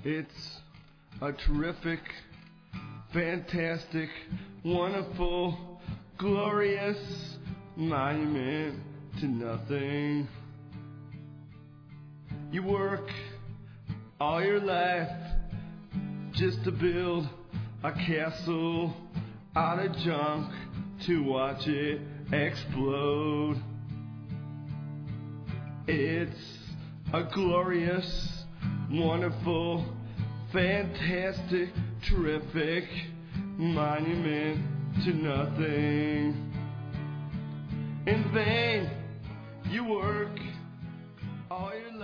It's a terrific, fantastic, wonderful, glorious monument to nothing. You work all your life just to build a castle out of junk to watch it explode. It's a glorious, wonderful, fantastic, terrific monument to nothing. In vain you work all your life